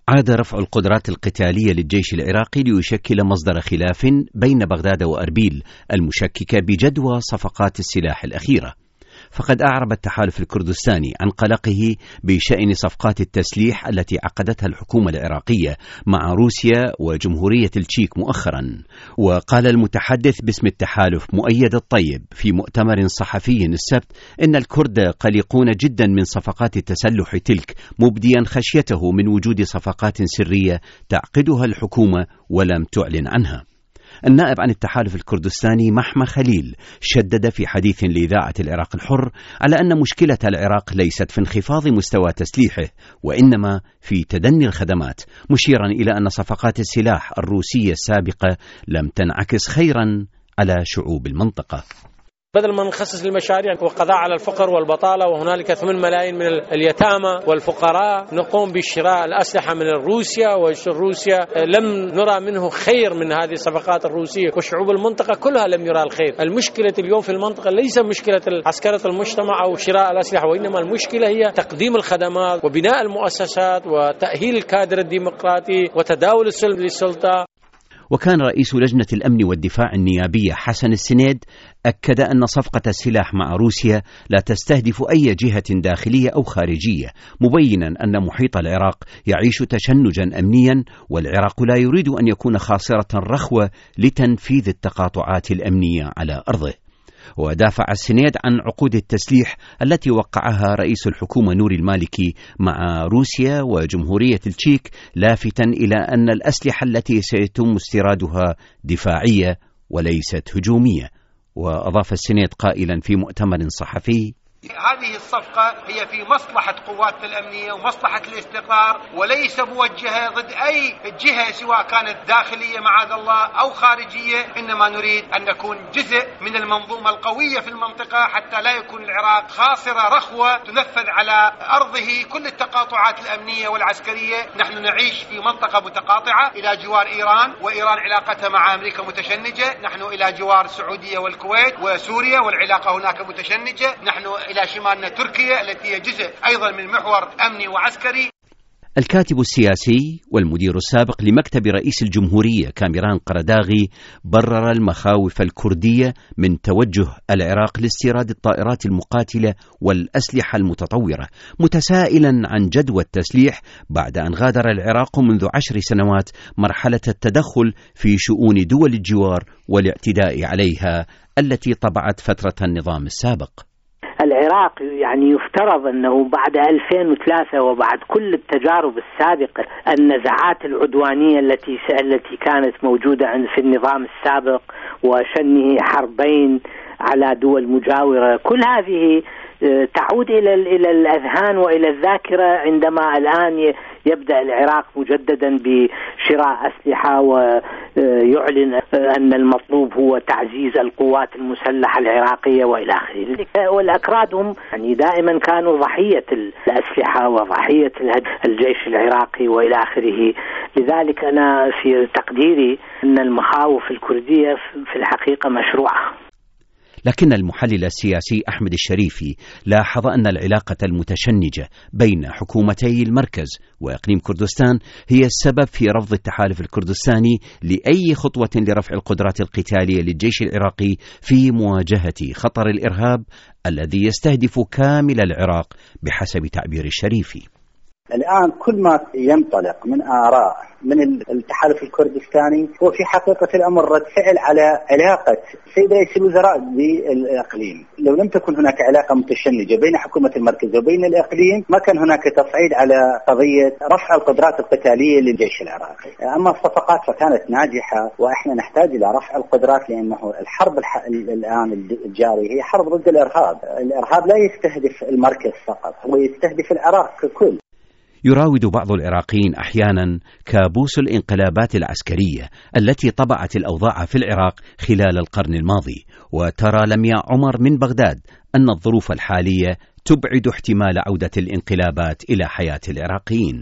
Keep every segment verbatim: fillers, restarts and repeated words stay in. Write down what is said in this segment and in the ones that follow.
عاد رفع القدرات القتالية للجيش العراقي ليشكل مصدر خلاف بين بغداد وأربيل المشككة بجدوى صفقات السلاح الأخيرة. فقد أعرب التحالف الكردستاني عن قلقه بشأن صفقات التسليح التي عقدتها الحكومة العراقية مع روسيا وجمهورية التشيك مؤخرا. وقال المتحدث باسم التحالف مؤيد الطيب في مؤتمر صحفي السبت إن الكرد قلقون جدا من صفقات التسلح تلك، مبديا خشيته من وجود صفقات سرية تعقدها الحكومة ولم تعلن عنها. النائب عن التحالف الكردستاني محمى خليل شدد في حديث لإذاعة العراق الحر على أن مشكلة العراق ليست في انخفاض مستوى تسليحه وإنما في تدني الخدمات، مشيرا إلى أن صفقات السلاح الروسية السابقة لم تنعكس خيرا على شعوب المنطقة. بدل ما نخصص للمشاريع والقضاء على الفقر والبطالة وهنالك ثمان ملايين من اليتامى والفقراء، نقوم بشراء الأسلحة من روسيا، وروسيا لم نرى منه خير من هذه الصفقات الروسية، وشعوب المنطقة كلها لم يرى الخير. المشكلة اليوم في المنطقة ليس مشكلة عسكرة المجتمع أو شراء الأسلحة، وإنما المشكلة هي تقديم الخدمات وبناء المؤسسات وتأهيل الكادر الديمقراطي وتداول السلم للسلطة. وكان رئيس لجنة الأمن والدفاع النيابية حسن السنيد أكد أن صفقة السلاح مع روسيا لا تستهدف أي جهة داخلية أو خارجية، مبينا أن محيط العراق يعيش تشنجا أمنيا، والعراق لا يريد أن يكون خاصرة رخوة لتنفيذ التقاطعات الأمنية على أرضه. ودافع السنيد عن عقود التسليح التي وقعها رئيس الحكومة نوري المالكي مع روسيا وجمهورية التشيك، لافتا إلى أن الأسلحة التي سيتم استيرادها دفاعية وليست هجومية. وأضاف السنيد قائلا في مؤتمر صحفي: هذه الصفقة هي في مصلحة قواتنا الأمنية ومصلحة الاستقرار، وليس موجهة ضد أي جهة سواء كانت داخلية معاذ الله أو خارجية، إنما نريد أن نكون جزء من المنظومة القوية في المنطقة حتى لا يكون العراق خاصرة رخوة تنفذ على أرضه كل التقاطعات الأمنية والعسكرية. نحن نعيش في منطقة متقاطعة إلى جوار إيران، وإيران علاقتها مع أمريكا متشنجة، نحن إلى جوار السعودية والكويت وسوريا والعلاقة هناك متشنجة، نحن إلى شمالنا تركيا التي هي جزء أيضا من محور أمني وعسكري. الكاتب السياسي والمدير السابق لمكتب رئيس الجمهورية كاميران قرداغي برر المخاوف الكردية من توجه العراق لاستيراد الطائرات المقاتلة والأسلحة المتطورة، متسائلا عن جدوى التسليح بعد أن غادر العراق منذ عشر سنوات مرحلة التدخل في شؤون دول الجوار والاعتداء عليها التي طبعت فترة النظام السابق. العراق يعني يفترض أنه بعد ألفين وثلاثة وبعد كل التجارب السابقة النزعات العدوانية التي التي كانت موجودة في النظام السابق وشنه حربين على دول مجاورة، كل هذه تعود إلى إلى الأذهان وإلى الذاكرة عندما الآن يبدأ العراق مجددا بشراء أسلحة ويعلن أن المطلوب هو تعزيز القوات المسلحة العراقية وإلى آخره. والأكراد هم يعني دائما كانوا ضحية الأسلحة وضحية الجيش العراقي وإلى آخره. لذلك أنا في تقديري أن المخاوف الكردية في الحقيقة مشروعة. لكن المحلل السياسي أحمد الشريفي لاحظ أن العلاقة المتشنجة بين حكومتي المركز وإقليم كردستان هي السبب في رفض التحالف الكردستاني لأي خطوة لرفع القدرات القتالية للجيش العراقي في مواجهة خطر الإرهاب الذي يستهدف كامل العراق بحسب تعبير الشريفي. الآن كل ما ينطلق من آراء من التحالف الكردستاني هو في حقيقة الأمر رد فعل على علاقة سيد رئيس الوزراء بالإقليم. لو لم تكن هناك علاقة متشنجة بين حكومة المركز وبين الإقليم ما كان هناك تصعيد على قضية رفع القدرات القتالية للجيش العراقي. أما الصفقات فكانت ناجحة، وإحنا نحتاج إلى رفع القدرات لأنه الحرب الآن الجاري هي حرب ضد الإرهاب. الإرهاب لا يستهدف المركز فقط، هو يستهدف العراق ككل. يراود بعض العراقيين أحيانا كابوس الانقلابات العسكرية التي طبعت الأوضاع في العراق خلال القرن الماضي، وترى لمياء عمر من بغداد أن الظروف الحالية تبعد احتمال عودة الانقلابات إلى حياة العراقيين.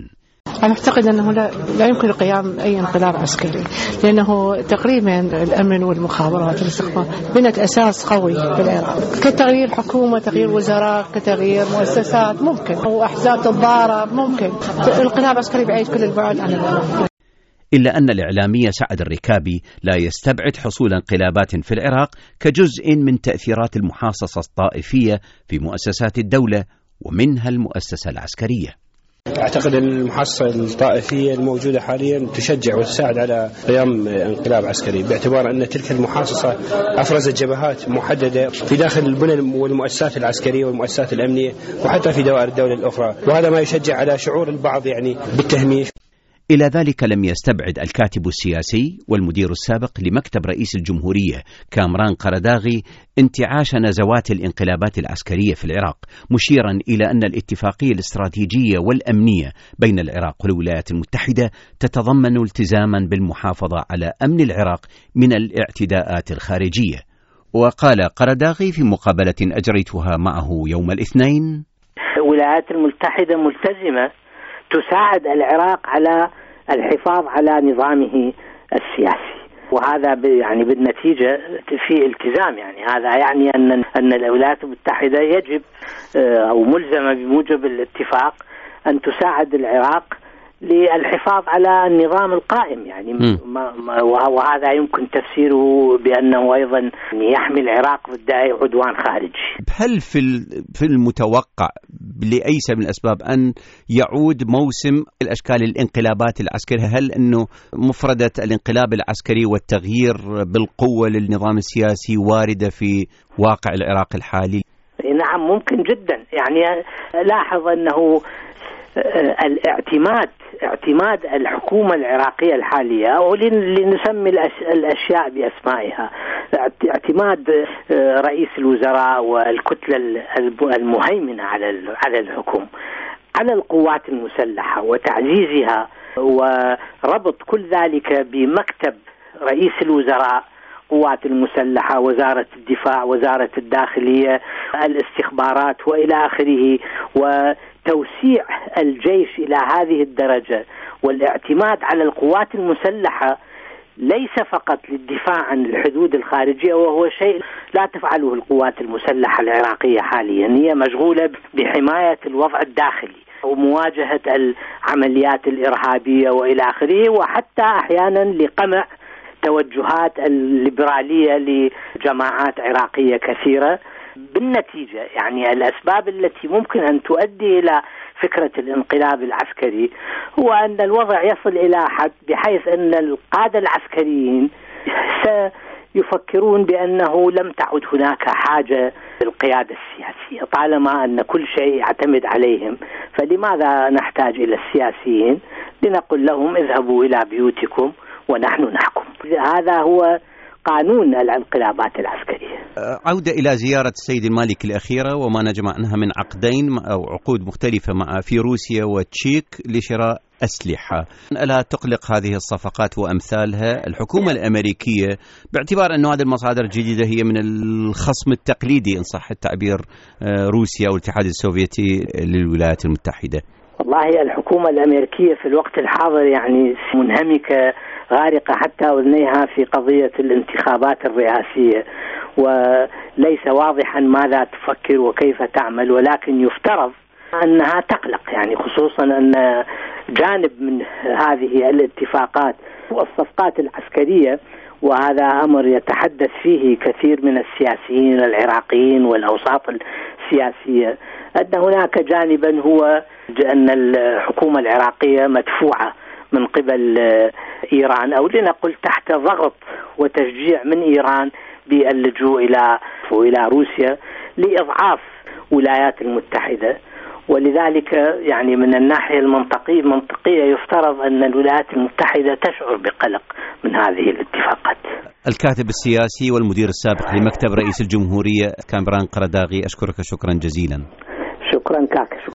أنا أعتقد أنه لا, لا يمكن قيام أي انقلاب عسكري، لأنه تقريبا الأمن والمخابرات والاستخبار بنت أساس قوي بالعراق، كتغيير حكومة، تغيير وزراء، كتغيير مؤسسات ممكن، وأحزاب تتضارب ممكن. انقلاب عسكري بعيد كل البعد عن العراق. إلا أن الإعلامي سعد الركابي لا يستبعد حصول انقلابات في العراق كجزء من تأثيرات المحاصصة الطائفية في مؤسسات الدولة ومنها المؤسسة العسكرية. أعتقد أن المحاصصة الطائفية الموجودة حاليا تشجع وتساعد على قيام انقلاب عسكري، باعتبار أن تلك المحاصصة أفرزت جبهات محددة في داخل البنى والمؤسسات العسكرية والمؤسسات الأمنية وحتى في دوائر الدولة الأخرى، وهذا ما يشجع على شعور البعض يعني بالتهميش. إلى ذلك لم يستبعد الكاتب السياسي والمدير السابق لمكتب رئيس الجمهورية كامران قرداغي انتعاش نزوات الانقلابات العسكرية في العراق، مشيرا إلى أن الاتفاقية الاستراتيجية والأمنية بين العراق والولايات المتحدة تتضمن التزاما بالمحافظة على أمن العراق من الاعتداءات الخارجية. وقال قرداغي في مقابلة أجريتها معه يوم الاثنين: الولايات المتحدة ملتزمة تساعد العراق على الحفاظ على نظامه السياسي، وهذا يعني بالنتيجة في التزام، يعني هذا يعني أن أن الولايات المتحدة يجب أو ملزمة بموجب الاتفاق أن تساعد العراق للحفاظ على النظام القائم، يعني ما وهذا يمكن تفسيره بأنه أيضا يحمي العراق ضد أي عدوان خارجي. هل في في المتوقع لأي سبب من الأسباب أن يعود موسم الأشكال الانقلابات العسكرية؟ هل أنه مفردة الانقلاب العسكري والتغيير بالقوة للنظام السياسي واردة في واقع العراق الحالي؟ نعم ممكن جدا، يعني لاحظ أنه الاعتماد اعتماد الحكومة العراقية الحالية، أو لنسمي الأشياء بأسمائها، اعتماد رئيس الوزراء والكتلة المهيمنة على على الحكم على القوات المسلحة وتعزيزها، وربط كل ذلك بمكتب رئيس الوزراء، قوات المسلحة، وزارة الدفاع، وزارة الداخلية، الاستخبارات وإلى آخره، وتوسيع الجيش إلى هذه الدرجة والاعتماد على القوات المسلحة ليس فقط للدفاع عن الحدود الخارجية، وهو شيء لا تفعله القوات المسلحة العراقية حاليا، هي مشغولة بحماية الوضع الداخلي ومواجهة العمليات الإرهابية وإلى آخره، وحتى أحيانا لقمع توجهات الليبرالية لجماعات عراقية كثيرة. بالنتيجة يعني الأسباب التي ممكن أن تؤدي إلى فكرة الانقلاب العسكري هو أن الوضع يصل إلى حد بحيث أن القادة العسكريين سيفكرون بأنه لم تعد هناك حاجة للقيادة السياسية، طالما أن كل شيء يعتمد عليهم، فلماذا نحتاج إلى السياسيين؟ لنقل لهم اذهبوا إلى بيوتكم ونحن نحكم. هذا هو قانون الانقلابات العسكرية. عودة إلى زيارة السيد المالكي الأخيرة وما نجمع عنها من عقدين أو عقود مختلفة مع في روسيا وتشيك لشراء أسلحة، ألا تقلق هذه الصفقات وأمثالها الحكومة الأمريكية، باعتبار أن هذه المصادر الجديدة هي من الخصم التقليدي إن صح التعبير روسيا والاتحاد السوفيتي للولايات المتحدة؟ والله الحكومة الأمريكية في الوقت الحاضر يعني منهمكة غارقة حتى أذنيها في قضية الانتخابات الرئاسية، وليس واضحا ماذا تفكر وكيف تعمل، ولكن يفترض أنها تقلق، يعني خصوصا أن جانب من هذه الاتفاقات والصفقات العسكرية، وهذا أمر يتحدث فيه كثير من السياسيين العراقيين والأوساط السياسية، أن هناك جانبا هو أن الحكومة العراقية مدفوعة من قبل إيران، أو لنقل تحت ضغط وتشجيع من إيران باللجوء إلى إلى روسيا لإضعاف الولايات المتحدة، ولذلك يعني من الناحية المنطقية منطقية يفترض أن الولايات المتحدة تشعر بقلق من هذه الاتفاقات. الكاتب السياسي والمدير السابق لمكتب رئيس الجمهورية كامران قرداغي، أشكرك شكرا جزيلا. شكرا كاك.